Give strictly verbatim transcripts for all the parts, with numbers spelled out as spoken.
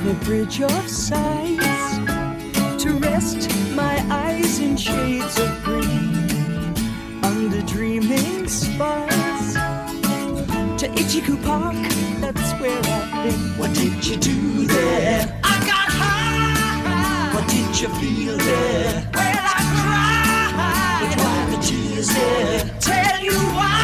the bridge of sights, to rest my eyes in shades of green, under dreaming spires, to Ichiku Park, that's where I've been. What did you do there? I got high. What did you feel there? Well, I cried. But why the tears there? Tell you why.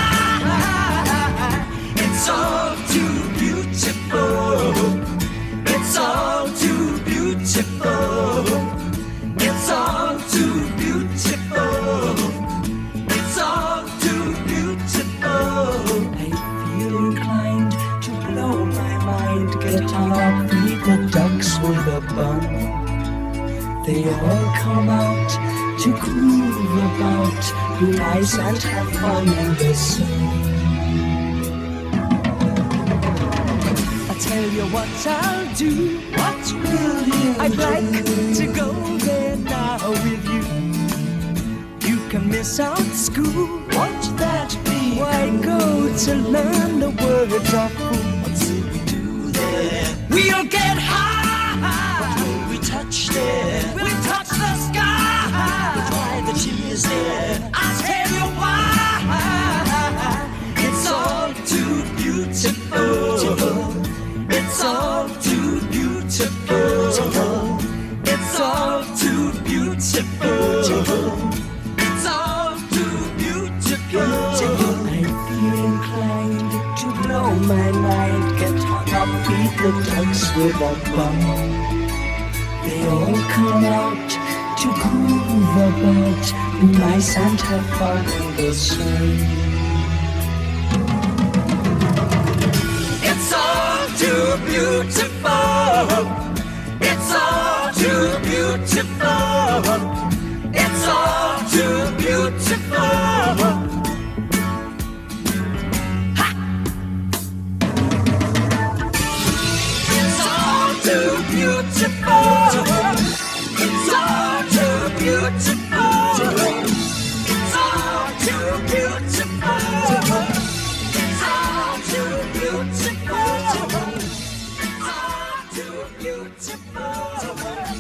It's all too beautiful. It's all too beautiful. It's all too beautiful. It's all too beautiful. I feel inclined to blow my mind, get on up, feed the ducks with a bun. They all come out to groove about, be nice and have fun in the sun. I tell you what I'll do. What will you I'd do? like to go there now with you. You can miss out school. Won't that be? Why go to learn the words of food? What will we do there? We'll get high. What will we touch there? We'll touch the sky. But why the tears there? I'll tell you why. It's all too beautiful. It's all too beautiful. It's all too beautiful. It's all too beautiful. I feel inclined to blow my mind, get hung up, feed the ducks with a bun. They all come out to groove about, be nice and have fun in the sun. It's all too beautiful. It's all too beautiful. It's all too beautiful. Ha! It's all too beautiful. It's all too beautiful. It's all too beautiful. It's all too beautiful. It's all too beautiful.